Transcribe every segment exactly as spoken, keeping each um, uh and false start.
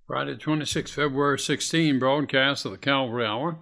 Friday, twenty-sixth, February sixteenth, broadcast of the Calvary Hour.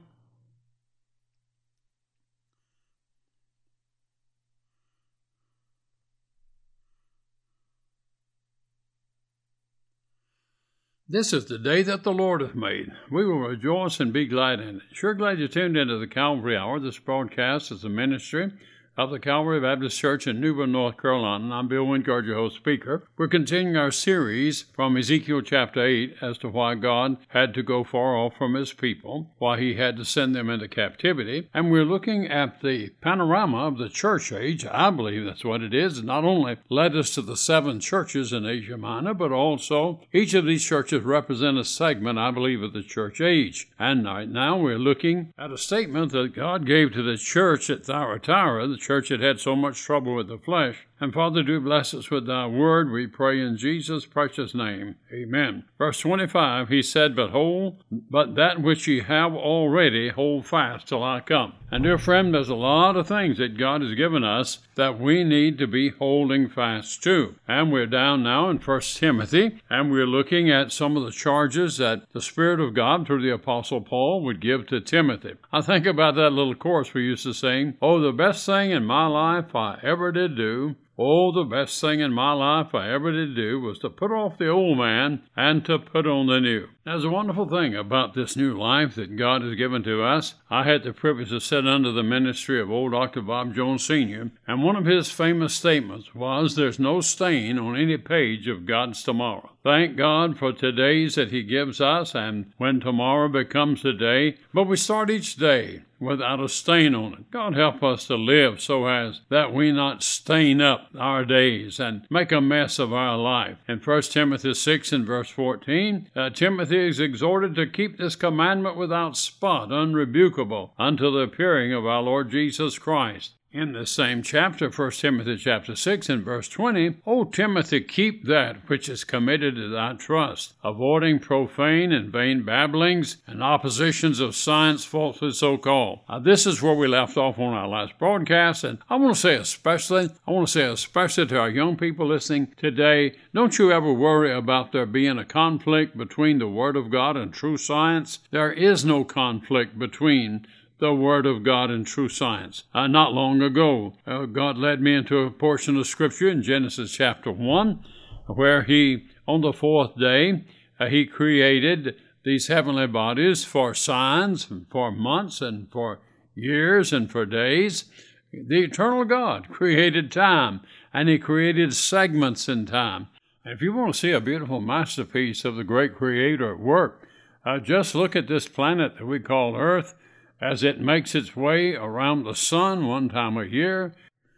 This is the day that the Lord hath made. We will rejoice and be glad in it. Sure glad you tuned into the Calvary Hour. This broadcast is a ministry of the Calvary Baptist Church in New Bern, North Carolina. I'm Bill Wingard, your host speaker. We're continuing our series from Ezekiel chapter eight as to why God had to go far off from his people, why he had to send them into captivity. And we're looking at the panorama of the church age. I believe that's what it is. It not only led us to the seven churches in Asia Minor, but also each of these churches represent a segment, I believe, of the church age. And right now we're looking at a statement that God gave to the church at Thyatira, the church that had so much trouble with the flesh. And Father, do bless us with thy word, we pray in Jesus' precious name. Amen. Verse twenty-five, he said, But hold, but that which ye have already, hold fast till I come. And dear friend, there's a lot of things that God has given us that we need to be holding fast to. And we're down now in First Timothy, and we're looking at some of the charges that the Spirit of God through the Apostle Paul would give to Timothy. I think about that little chorus we used to sing, Oh, the best thing in my life I ever did do, Oh, the best thing in my life I ever did do was to put off the old man and to put on the new. There's a wonderful thing about this new life that God has given to us. I had the privilege to sit under the ministry of old Doctor Bob Jones Senior, and one of his famous statements was, There's no stain on any page of God's tomorrow. Thank God for todays that he gives us, and when tomorrow becomes today, but we start each day without a stain on it. God help us to live so as that we not stain up our days and make a mess of our life. In First Timothy six and verse fourteen, uh, Timothy is exhorted to keep this commandment without spot, unrebukable, until the appearing of our Lord Jesus Christ. In the same chapter, First Timothy chapter six and verse twenty, O Timothy, keep that which is committed to thy trust, avoiding profane and vain babblings and oppositions of science falsely so called. Now, this is where we left off on our last broadcast, and I want to say especially, I want to say especially to our young people listening today, don't you ever worry about there being a conflict between the Word of God and true science. There is no conflict between the Word of God and true science. Uh, not long ago, uh, God led me into a portion of Scripture in Genesis chapter one, where he, on the fourth day, uh, he created these heavenly bodies for signs, and for months, and for years, and for days. The eternal God created time, and he created segments in time. And if you want to see a beautiful masterpiece of the great Creator at work, uh, just look at this planet that we call Earth, as it makes its way around the sun one time a year.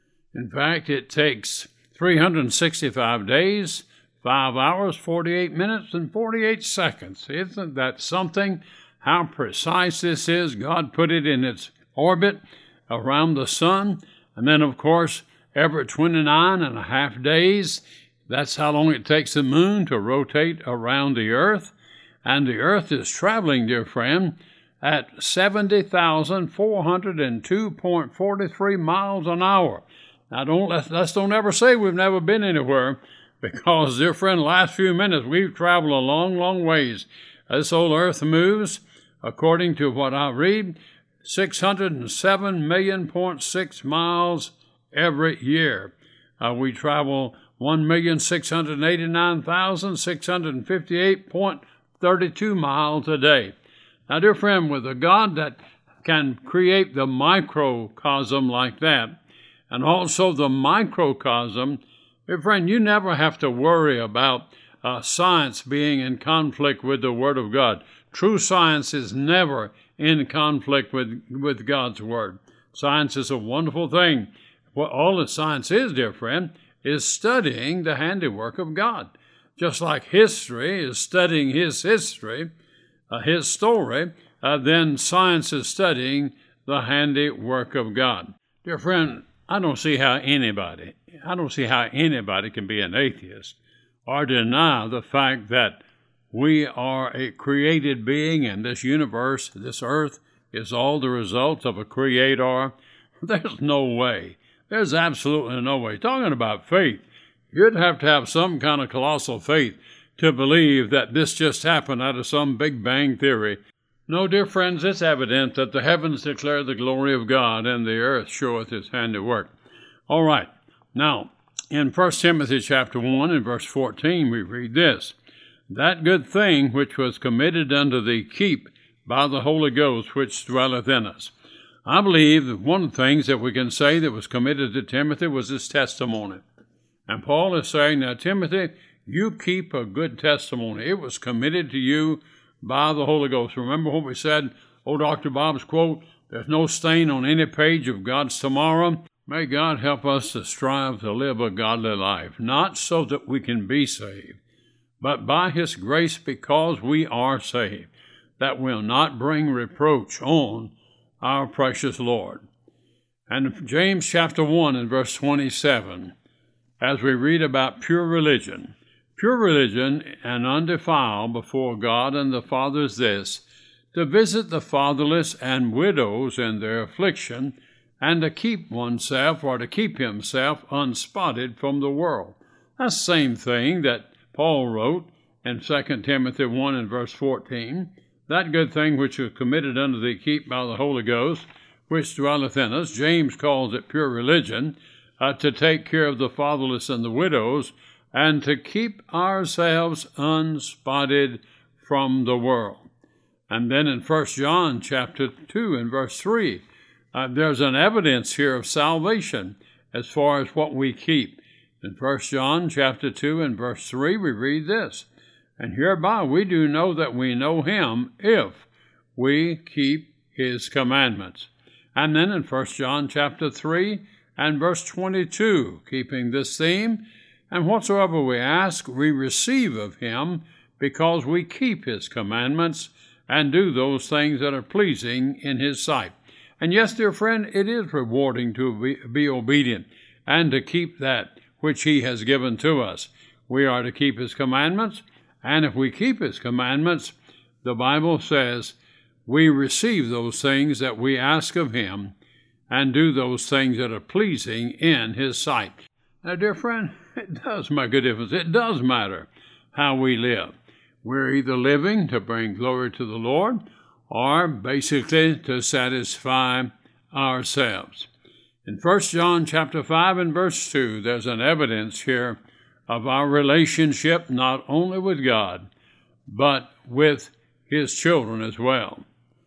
In fact, it takes three hundred sixty-five days, five hours, forty-eight minutes, and forty-eight seconds. Isn't that something? How precise this is. God put it in its orbit around the sun. And then, of course, every twenty-nine and a half days, that's how long it takes the moon to rotate around the earth. And the earth is traveling, dear friend, at seventy thousand four hundred two point four three miles an hour. Now, don't, let's, let's don't ever say we've never been anywhere, because, dear friend, last few minutes we've traveled a long, long ways. This old earth moves, according to what I read, six hundred seven million point six miles every year. Uh, we travel one million six hundred eighty-nine thousand six hundred fifty-eight point three two miles a day. Now, dear friend, with a God that can create the microcosm like that, and also the microcosm, dear friend, you never have to worry about uh, science being in conflict with the Word of God. True science is never in conflict with, with God's Word. Science is a wonderful thing. What all that science is, dear friend, is studying the handiwork of God. Just like history is studying His history, Uh, his story, uh, then science is studying the handiwork of God. Dear friend, I don't see how anybody, I don't see how anybody can be an atheist or deny the fact that we are a created being and this universe, this earth, is all the result of a creator. There's no way. There's absolutely no way. Talking about faith, you'd have to have some kind of colossal faith to believe that this just happened out of some Big Bang theory. No, dear friends, it's evident that the heavens declare the glory of God, and the earth showeth his handiwork. All right. Now, in First Timothy chapter one and verse fourteen, we read this: That good thing which was committed unto thee keep by the Holy Ghost which dwelleth in us. I believe that one of the things that we can say that was committed to Timothy was his testimony. And Paul is saying, now, Timothy, you keep a good testimony. It was committed to you by the Holy Ghost. Remember what we said, old Doctor Bob's quote, there's no stain on any page of God's tomorrow. May God help us to strive to live a godly life, not so that we can be saved, but by his grace because we are saved, that will not bring reproach on our precious Lord. And James chapter one and verse twenty-seven, as we read about pure religion, pure religion and undefiled before God and the Father is this, to visit the fatherless and widows in their affliction, and to keep oneself or to keep himself unspotted from the world. That's the same thing that Paul wrote in Second Timothy one and verse fourteen, that good thing which was committed unto thee keep by the Holy Ghost, which dwelleth in us. James calls it pure religion, uh, to take care of the fatherless and the widows, and to keep ourselves unspotted from the world. And then in First John chapter two and verse three, uh, there's an evidence here of salvation as far as what we keep. In First John chapter two and verse three, we read this, And hereby we do know that we know him if we keep his commandments. And then in First John chapter three and verse twenty-two, keeping this theme, And whatsoever we ask, we receive of him, because we keep his commandments and do those things that are pleasing in his sight. And yes, dear friend, it is rewarding to be, be obedient and to keep that which he has given to us. We are to keep his commandments, and if we keep his commandments, the Bible says we receive those things that we ask of him and do those things that are pleasing in his sight. Now, dear friend, it does make a difference. It does matter how we live. We're either living to bring glory to the Lord or basically to satisfy ourselves. In First John chapter five and verse two, there's an evidence here of our relationship not only with God, but with his children as well.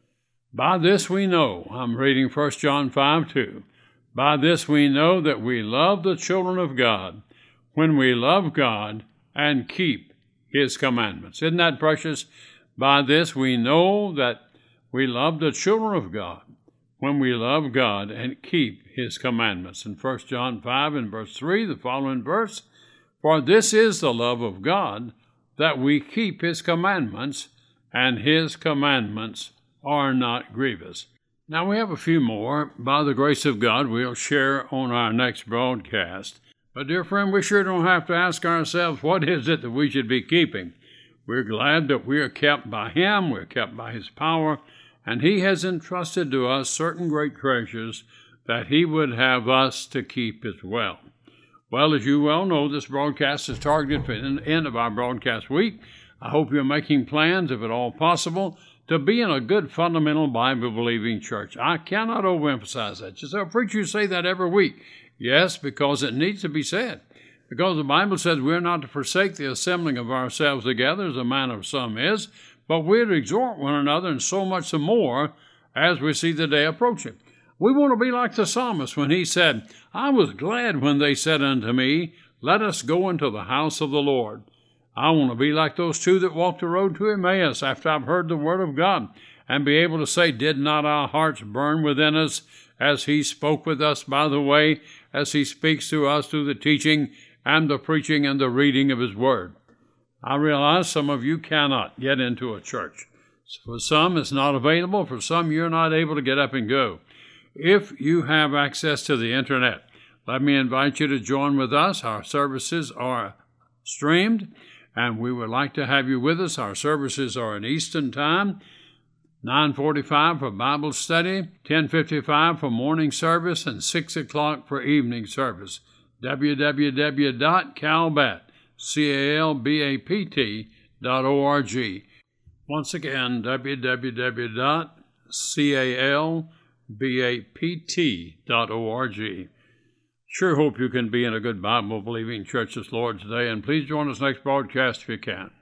By this we know, I'm reading First John five two, by this we know that we love the children of God, when we love God and keep his commandments. Isn't that precious? By this we know that we love the children of God, when we love God and keep his commandments. In First John five and verse three, the following verse, For this is the love of God, that we keep his commandments, and his commandments are not grievous. Now we have a few more. By the grace of God, we'll share on our next broadcast. But dear friend, we sure don't have to ask ourselves, what is it that we should be keeping? We're glad that we are kept by him, we're kept by his power, and he has entrusted to us certain great treasures that he would have us to keep as well. Well, as you well know, this broadcast is targeted for the end of our broadcast week. I hope you're making plans, if at all possible, to be in a good fundamental Bible-believing church. I cannot overemphasize that. You say, preacher, you say that every week. Yes, because it needs to be said. Because the Bible says we're not to forsake the assembling of ourselves together, as a manner of some is, but we're to exhort one another, and so much the more as we see the day approaching. We want to be like the psalmist when he said, I was glad when they said unto me, Let us go into the house of the Lord. I want to be like those two that walked the road to Emmaus after I've heard the word of God, and be able to say, Did not our hearts burn within us as he spoke with us by the way, as he speaks to us through the teaching and the preaching and the reading of his word? I realize some of you cannot get into a church. For some, it's not available. For some, you're not able to get up and go. If you have access to the internet, let me invite you to join with us. Our services are streamed, and we would like to have you with us. Our services are in Eastern Time, nine forty-five for Bible study, ten fifty-five for morning service, and six o'clock for evening service. w w w dot calbat C A L B A P T dot org. Once again, w w w dot calbapt dot org. Sure hope you can be in a good Bible-believing church this Lord's Day, and please join us next broadcast if you can.